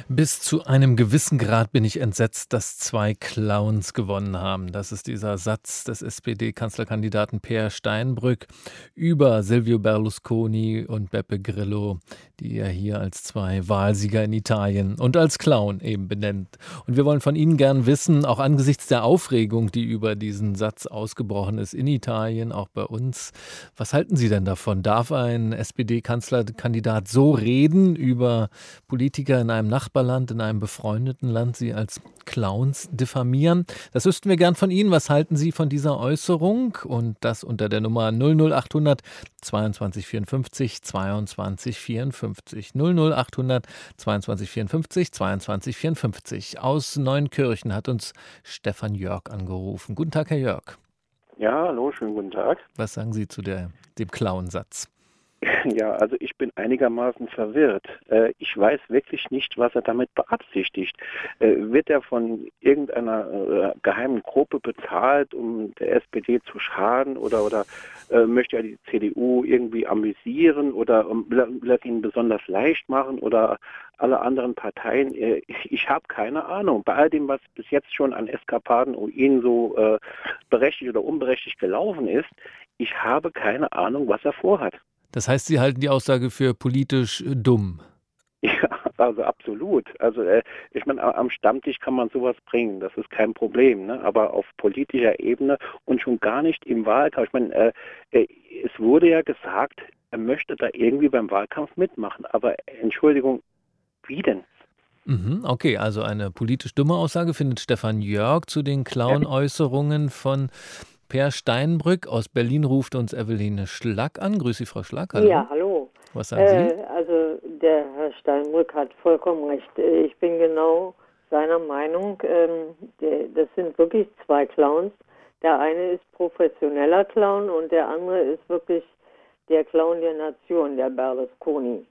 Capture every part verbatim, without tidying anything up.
Bis zu einem gewissen Grad bin ich entsetzt, dass zwei Clowns gewonnen haben. Das ist dieser Satz des S P D-Kanzlerkandidaten Peer Steinbrück über Silvio Berlusconi und Beppe Grillo, die er hier als zwei Wahlsieger in Italien und als Clown eben benennt. Und wir wollen von Ihnen gern wissen, auch angesichts der Aufregung, die über diesen Satz ausgebrochen ist in Italien, auch bei uns, was halten Sie denn davon? Darf ein S P D-Kanzlerkandidat so reden über Politiker in einem Nachbarland, in einem befreundeten Land, sie als Clowns diffamieren? Das wüssten wir gern von Ihnen. Was halten Sie von dieser Äußerung? Und das unter der Nummer null null achthundert zweiundzwanzig vierundfünfzig zweiundzwanzig vierundfünfzig. null null achthundert zweiundzwanzig vierundfünfzig zweiundzwanzig vierundfünfzig. Aus Neunkirchen hat uns Stefan Jörg angerufen. Guten Tag, Herr Jörg. Ja, hallo, schönen guten Tag. Was sagen Sie zu der, dem Clown-Satz? Ja, also ich bin einigermaßen verwirrt. Äh, ich weiß wirklich nicht, was er damit beabsichtigt. Äh, wird er von irgendeiner äh, geheimen Gruppe bezahlt, um der S P D zu schaden, oder, oder äh, möchte er die C D U irgendwie amüsieren, oder um, will, er, will er es ihnen besonders leicht machen, oder alle anderen Parteien? Äh, ich ich habe keine Ahnung. Bei all dem, was bis jetzt schon an Eskapaden um ihn so äh, berechtigt oder unberechtigt gelaufen ist, ich habe keine Ahnung, was er vorhat. Das heißt, Sie halten die Aussage für politisch äh, dumm? Ja, also absolut. Also äh, ich meine, am Stammtisch kann man sowas bringen, das ist kein Problem, ne? Aber auf politischer Ebene und schon gar nicht im Wahlkampf. Ich meine, äh, äh, es wurde ja gesagt, er möchte da irgendwie beim Wahlkampf mitmachen. Aber Entschuldigung, wie denn? Mhm, okay, also eine politisch dumme Aussage findet Stefan Jörg zu den Clown-Äußerungen von Peer Steinbrück. Aus Berlin ruft uns Eveline Schlack an. Grüß Sie, Frau Schlack. Hallo. Ja, hallo. Was sagen Sie? Äh, also der Herr Steinbrück hat vollkommen recht. Ich bin genau seiner Meinung. Ähm, der, das sind wirklich zwei Clowns. Der eine ist professioneller Clown und der andere ist wirklich der Clown der Nation, der Berlusconi.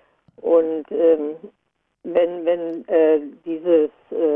Und ähm, wenn, wenn äh, dieses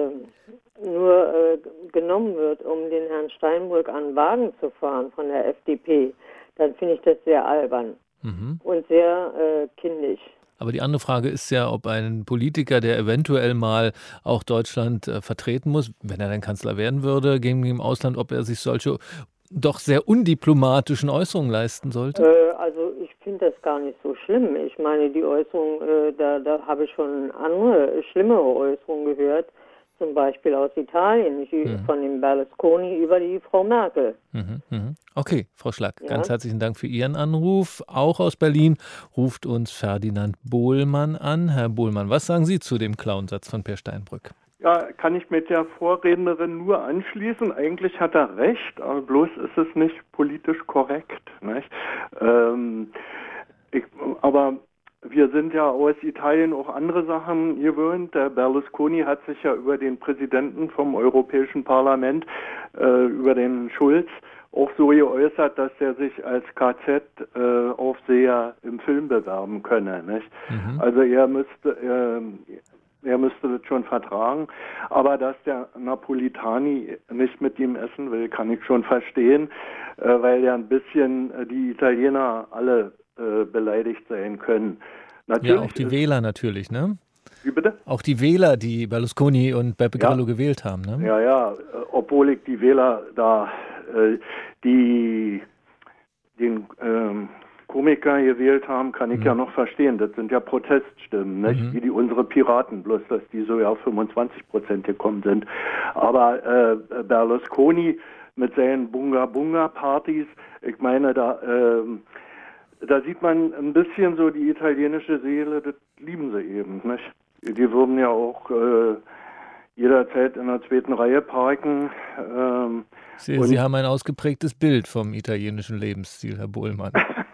äh, nur äh, genommen wird, um den Herrn Steinbrück an den Wagen zu fahren von der F D P, dann finde ich das sehr albern Mhm. und sehr äh, kindisch. Aber die andere Frage ist ja, ob ein Politiker, der eventuell mal auch Deutschland äh, vertreten muss, wenn er dann Kanzler werden würde, gegenüber dem Ausland, ob er sich solche doch sehr undiplomatischen Äußerungen leisten sollte? Äh, also ich finde das gar nicht so schlimm. Ich meine, die Äußerung, äh, da, da habe ich schon andere, schlimmere Äußerungen gehört, zum Beispiel aus Italien, ich, Mhm. von dem Berlusconi über die Frau Merkel. Mhm, mhm. Okay, Frau Schlack, Ja. ganz herzlichen Dank für Ihren Anruf. Auch aus Berlin ruft uns Ferdinand Bohlmann an. Herr Bohlmann, was sagen Sie zu dem Clownsatz von Peer Steinbrück? Ja, kann ich mit der Vorrednerin nur anschließen. Eigentlich hat er recht, aber bloß ist es nicht politisch korrekt. Nicht? Ähm, ich, aber wir sind ja aus Italien auch andere Sachen gewöhnt. Der Berlusconi hat sich ja über den Präsidenten vom Europäischen Parlament, äh, über den Schulz, auch so geäußert, dass er sich als K Z-Aufseher äh, im Film bewerben könne. Nicht? Mhm. Also er müsste... Äh, Er müsste das schon vertragen. Aber dass der Napolitani nicht mit ihm essen will, kann ich schon verstehen, äh, weil ja ein bisschen äh, die Italiener alle äh, beleidigt sein können. Natürlich Ja, auch die ist, Wähler natürlich, ne? Wie bitte? Auch die Wähler, die Berlusconi und Beppe Ja. Grillo gewählt haben, ne? Ja, ja, äh, obwohl ich die Wähler da, äh, die den ähm, Komiker gewählt haben, kann ich Mhm. ja noch verstehen. Das sind ja Proteststimmen, nicht? Mhm. Wie die unsere Piraten, bloß dass die so ja auf fünfundzwanzig Prozent gekommen sind. Aber äh, Berlusconi mit seinen Bunga-Bunga-Partys, ich meine, da, äh, da sieht man ein bisschen so die italienische Seele, das lieben sie eben, nicht? Die würden ja auch äh, jederzeit in der zweiten Reihe parken. Ähm, Ich sehe, Sie haben ein ausgeprägtes Bild vom italienischen Lebensstil, Herr Bohlmann.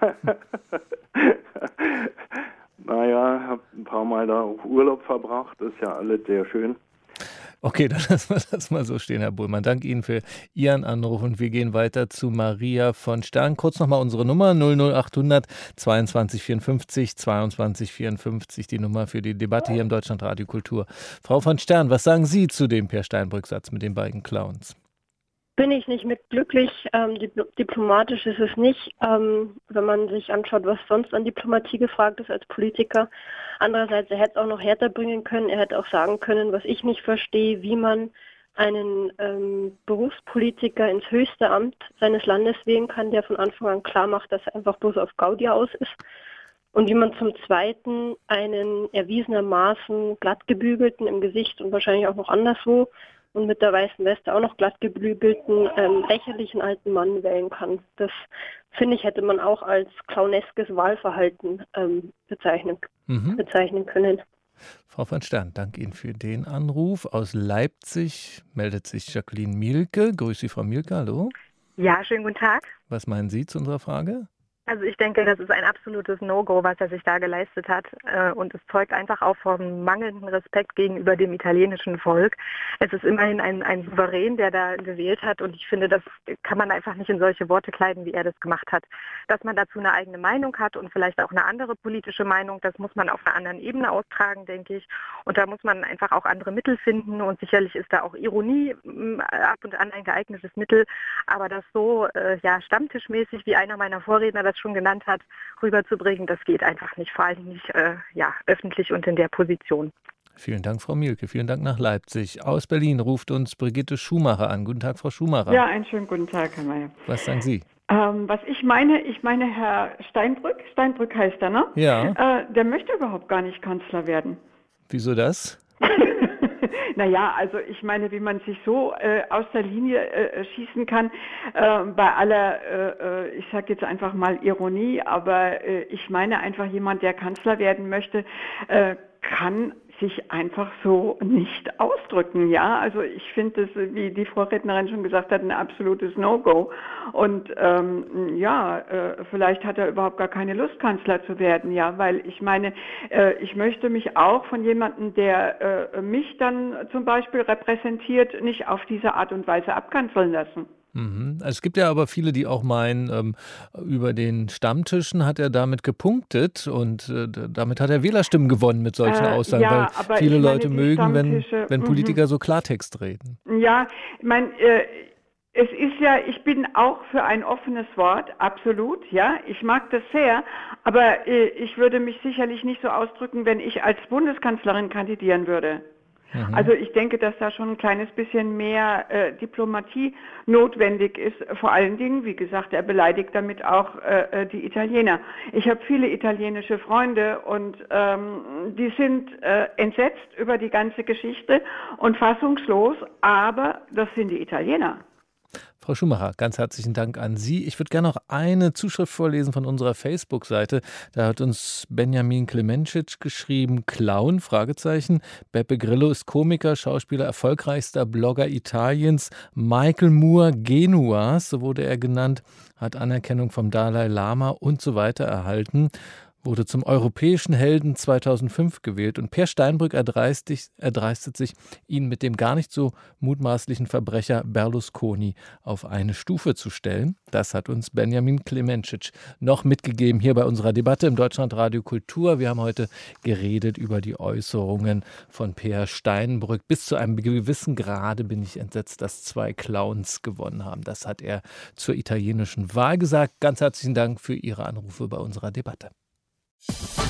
Naja, ich habe ein paar Mal da auch Urlaub verbracht, ist ja alles sehr schön. Okay, dann lassen wir das mal so stehen, Herr Bohlmann. Danke Ihnen für Ihren Anruf und wir gehen weiter zu Maria von Stern. Kurz nochmal unsere Nummer null null achthundert zweiundzwanzig vierundfünfzig zweiundzwanzig vierundfünfzig, die Nummer für die Debatte hier im Deutschlandradio Kultur. Frau von Stern, was sagen Sie zu dem Peer Steinbrück-Satz mit den beiden Clowns? bin ich nicht mit glücklich. Ähm, dipl- diplomatisch ist es nicht, ähm, wenn man sich anschaut, was sonst an Diplomatie gefragt ist als Politiker. Andererseits, er hätte es auch noch härter bringen können. Er hätte auch sagen können, was ich nicht verstehe, wie man einen ähm, Berufspolitiker ins höchste Amt seines Landes wählen kann, der von Anfang an klar macht, dass er einfach bloß auf Gaudi aus ist. Und wie man zum Zweiten einen erwiesenermaßen glattgebügelten im Gesicht und wahrscheinlich auch noch anderswo und mit der weißen Weste auch noch glattgebügelten, ähm, lächerlichen alten Mann wählen kann. Das, finde ich, hätte man auch als clowneskes Wahlverhalten ähm, bezeichnen, Mhm. bezeichnen können. Frau von Stern, danke Ihnen für den Anruf. Aus Leipzig meldet sich Jacqueline Mielke. Grüß Sie, Frau Mielke, hallo. Ja, schönen guten Tag. Was meinen Sie zu unserer Frage? Also ich denke, das ist ein absolutes No-Go, was er sich da geleistet hat. Äh, Und es zeugt einfach auch vom mangelnden Respekt gegenüber dem italienischen Volk. Es ist immerhin ein, ein Souverän, der da gewählt hat. Und ich finde, das kann man einfach nicht in solche Worte kleiden, wie er das gemacht hat. Dass man dazu eine eigene Meinung hat und vielleicht auch eine andere politische Meinung, das muss man auf einer anderen Ebene austragen, denke ich. Und da muss man einfach auch andere Mittel finden. Und sicherlich ist da auch Ironie mh, ab und an ein geeignetes Mittel. Aber das so äh, ja, stammtischmäßig, wie einer meiner Vorredner das schon genannt hat, rüberzubringen, das geht einfach nicht, vor allem nicht äh, ja, öffentlich und in der Position. Vielen Dank, Frau Mielke. Vielen Dank nach Leipzig. Aus Berlin ruft uns Brigitte Schumacher an. Guten Tag, Frau Schumacher. Ja, einen schönen guten Tag, Herr Mayer. Was sagen Sie? Ähm, was ich meine, ich meine Herr Steinbrück, Steinbrück heißt er, ne? Ja. Äh, der möchte überhaupt gar nicht Kanzler werden. Wieso das? Naja, also ich meine, wie man sich so äh, aus der Linie äh, schießen kann, äh, bei aller, äh, ich sage jetzt einfach mal Ironie, aber äh, ich meine einfach, jemand, der Kanzler werden möchte, äh, kann sich einfach so nicht ausdrücken, ja. Also ich finde das, wie die Vorrednerin schon gesagt hat, ein absolutes No-Go. Und ähm, ja, äh, vielleicht hat er überhaupt gar keine Lust, Kanzler zu werden, ja, weil ich meine, äh, ich möchte mich auch von jemandem, der äh, mich dann zum Beispiel repräsentiert, nicht auf diese Art und Weise abkanzeln lassen. Mhm. Also es gibt ja aber viele, die auch meinen, ähm, über den Stammtischen hat er damit gepunktet und äh, d- damit hat er Wählerstimmen gewonnen mit solchen Äh, Aussagen, ja, weil aber viele ich meine, Leute die mögen, wenn, Stammtische, wenn mhm. Politiker so Klartext reden. Ja, ich meine, äh, es ist ja, ich bin auch für ein offenes Wort, absolut, ja, ich mag das sehr, aber äh, ich würde mich sicherlich nicht so ausdrücken, wenn ich als Bundeskanzlerin kandidieren würde. Mhm. Also ich denke, dass da schon ein kleines bisschen mehr äh, Diplomatie notwendig ist. Vor allen Dingen, wie gesagt, er beleidigt damit auch äh, äh, die Italiener. Ich habe viele italienische Freunde und ähm, die sind äh, entsetzt über die ganze Geschichte und fassungslos, aber das sind die Italiener. Frau Schumacher, ganz herzlichen Dank an Sie. Ich würde gerne noch eine Zuschrift vorlesen von unserer Facebook-Seite. Da hat uns Benjamin Klemencic geschrieben, Clown, Fragezeichen. Beppe Grillo ist Komiker, Schauspieler, erfolgreichster Blogger Italiens. Michael Moore Genuas, so wurde er genannt, hat Anerkennung vom Dalai Lama und so weiter erhalten. Wurde zum europäischen Helden zweitausendfünf gewählt und Per Steinbrück erdreistet, erdreistet sich, ihn mit dem gar nicht so mutmaßlichen Verbrecher Berlusconi auf eine Stufe zu stellen. Das hat uns Benjamin Klemencic noch mitgegeben hier bei unserer Debatte im Deutschlandradio Kultur. Wir haben heute geredet über die Äußerungen von Per Steinbrück. Bis zu einem gewissen Grade bin ich entsetzt, dass zwei Clowns gewonnen haben. Das hat er zur italienischen Wahl gesagt. Ganz herzlichen Dank für Ihre Anrufe bei unserer Debatte.